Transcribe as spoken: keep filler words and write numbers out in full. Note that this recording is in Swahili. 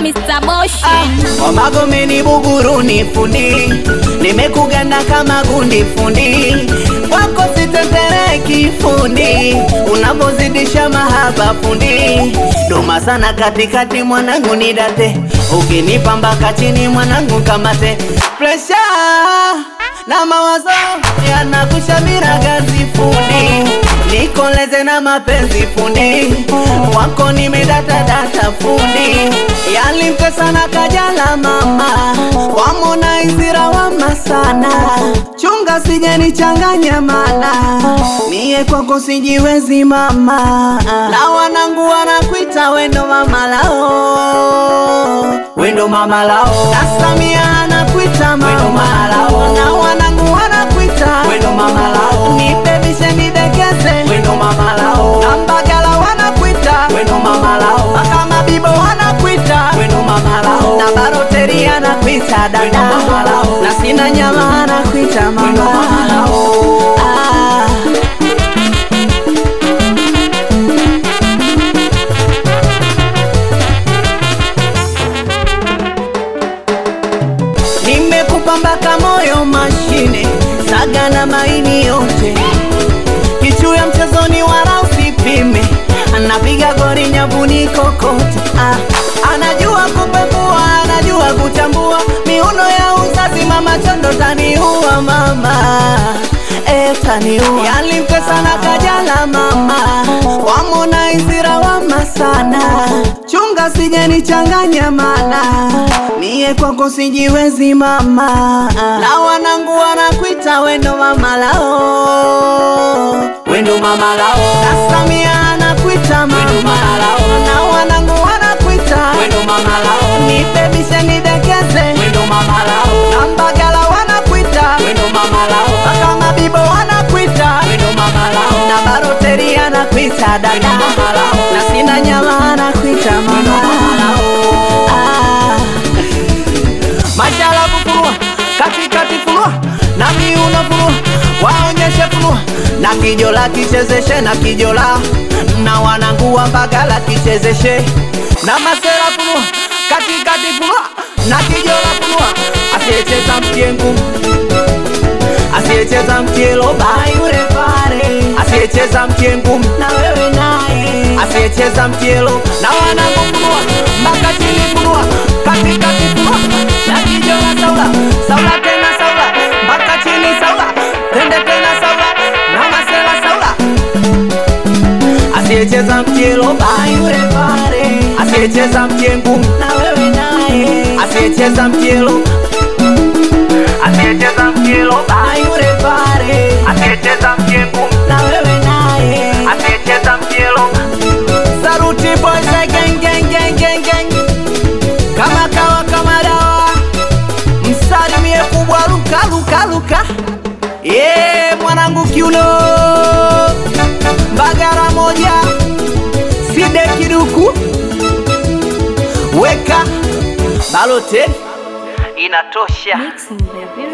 mister Moshi. ah, wa Magomeni Buguruni fundi, nimekuganda kama gundi fundi, wako sitetereki fundi, unapozidisha mahaba fundi, doma sana katikati mwanangu nidate, ukinipa mpaka chini mwanangu kamate, pressure na mawazo yanakushamira gazi fundi, nikoleze na mapenzi fundi, wako nimedata data fundi, yalimpe sana Kajala mama, wamona izira wama sana, chunga sije nichanganya mana, mie kwako sijiwezi mama, na wanangu wanakuita wendo mama lao, wendo mama lao, na Samia anakuita mama lao, na wanangu wanakuita wendo mama lao, nipebishe nidekeze wendo mama lao, na Mbagala wanakuita wendo mama lao, Makama Bibo wanakuita wendo mama lao, na Baroteri anakuita dada mama lao, na Sina Nyama anakuita mama lao. ah. Nimekupambaka moyo mashine, saga na maini yote, kichu ya mchezoni wala usipime, anapiga gori nyavuni kokote. ah. Anajua kupekua, anajua kuchambua, miuno ya uzazi mama chondo taniua mama, eh taniua, yalimpe sana Kajala mama, wamona izira wama sana, chunga sije nichanganya mana, mie kwako sijiwezi mama, na wanangu wanakuita wendo mama lao, wendo mama lao, na Samia anakuita mama lao, na wanangu wanakuita wendo mama lao, nipebishe nidekeze wendo mama lao, na Mbagala wanakuita wendo mama lao, Makama Bibo wanakuita wendo mama lao, na Baroteri anakuita dada mama lao, na Sina Nyama anakuita mama lao. ah. Mashala kufunua, kati kati funua, na miuno funua, waonyeshe funua, na Kijola kichezeshe na Kijola, na wanangu wa Mbagala kichezeshe, na Masela funua, kati kati funua, na Kijola funua, asiyecheza mtiengu, asiyecheza mtielo bayure pare, asiyecheza mtiengu na wewe naye, asiyecheza mtielo, na wanangu funua, mpaka chini funua, kati kati funua, na Kijola saula, saula tena saula, mpaka chini saula, tende tena saula, na Masela saula, asiyecheza mtielo bayure pare, asiyecheza mtiengu na wewe naye, asiyecheza mtielo, asiyecheza mtielo bayure pare, asiyecheza mtiengu na wewe naye, asiyecheza mtielo. Saruti boys gang gang gang gang gang, kama kawa kama dawa, msalimie kubwa luka luka luka, yeah mwanangu kiuno, Mbagala moja, Side Kiduku, weka Baroteri inatosha. Mixing baby.